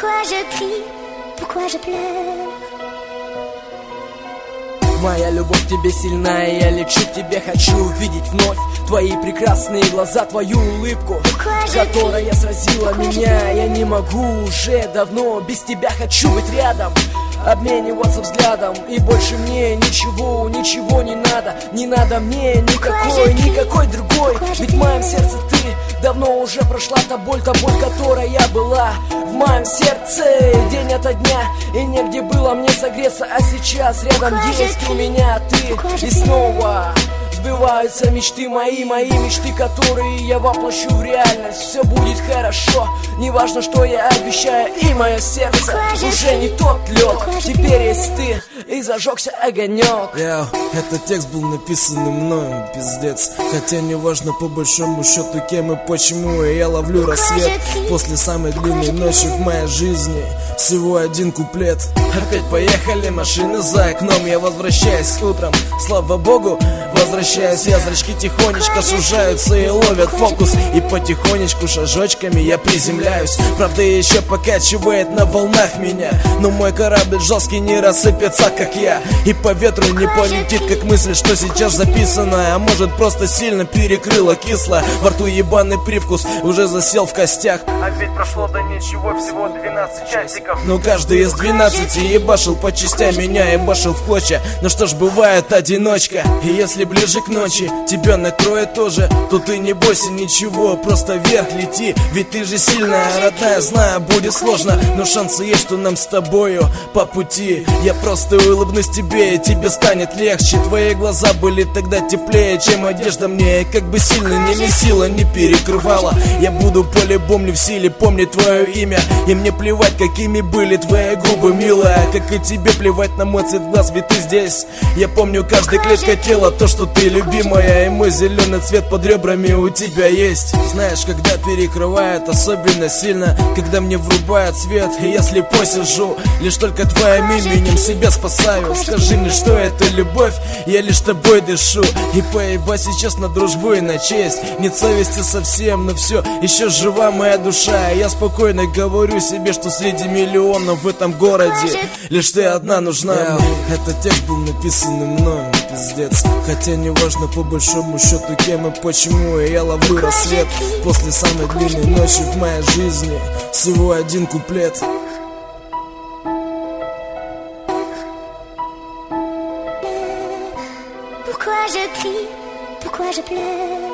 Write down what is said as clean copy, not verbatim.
Pourquoi je crie, pourquoi je pleure? Моя любовь к тебе сильна, и я лечу к тебе, хочу увидеть вновь твои прекрасные глаза, твою улыбку, которая сразила меня. Я не могу уже давно, без тебя хочу быть рядом, обмениваться взглядом. И больше мне ничего, ничего не надо. Не надо мне никакой другой. Ведь в моем сердце ты давно уже прошла та боль, которая была в моем сердце день ото дня. И негде было мне согреться, а сейчас рядом есть у меня ты. И снова сбываются мечты мои мечты, которые я воплощу в реальность. Все будет хорошо, неважно, что я обещаю. И мое сердце уже не тот лед. Теперь есть ты, и зажегся огонек. Этот текст был написан мною, пиздец. Хотя не важно по большому счету кем и почему. И я ловлю рассвет после самой длинной ночи в моей жизни. Всего один куплет. Опять поехали машины за окном. Я возвращаюсь утром, слава богу, возвращаюсь я. Зрачки тихонечко сужаются и ловят фокус. И потихонечку шажочками я приземляюсь. Правда еще покачивает на волнах меня, но мой корабль жесткий не рассыпется, как я. И по ветру не полетит, как мысль, что сейчас записано. А может просто сильно перекрыло кисло. Во рту ебаный привкус уже засел в костях. А ведь прошло до ничего, всего 12 часиков. Но каждый из 12 ебашил по частям, меня ебашил в клочья. Ну что ж, бывает одиночка. И если ближе к ночи тебя накроет тоже, то ты не бойся ничего, просто вверх лети. Ведь ты же сильная, родная, знаю, будет сложно, но шансы есть, что нам с тобою по пути. Я просто улыбнусь тебе, и тебе станет легче. Твои глаза были тогда теплее, чем одежда мне. И как бы сильно не месила, не перекрывала, я буду по-любому в силе помнить твое имя. И мне плевать, какими были твои губы, милая, как и тебе плевать на мой цвет глаз, ведь ты здесь. Я помню каждой клеткой тела то, что ты любимая, и мой зеленый цвет под ребрами у тебя есть. Знаешь, когда перекрывает особенно сильно, когда мне врубает свет, и я слепой сижу, лишь только твоим именем себя спасаю. Скажи мне, что это любовь, я лишь тобой дышу. И поебать сейчас на дружбу и на честь. Нет совести совсем, но все, еще жива моя душа. И я спокойно говорю себе, что среди миллионов в этом городе лишь ты одна нужна мне. Этот текст был написан мною, пиздец. Хотя не важно по большому счету кем и почему. И я ловлю рассвет после самой длинной ночи в моей жизни. Всего один куплет. Pourquoi je crie, pourquoi je pleure?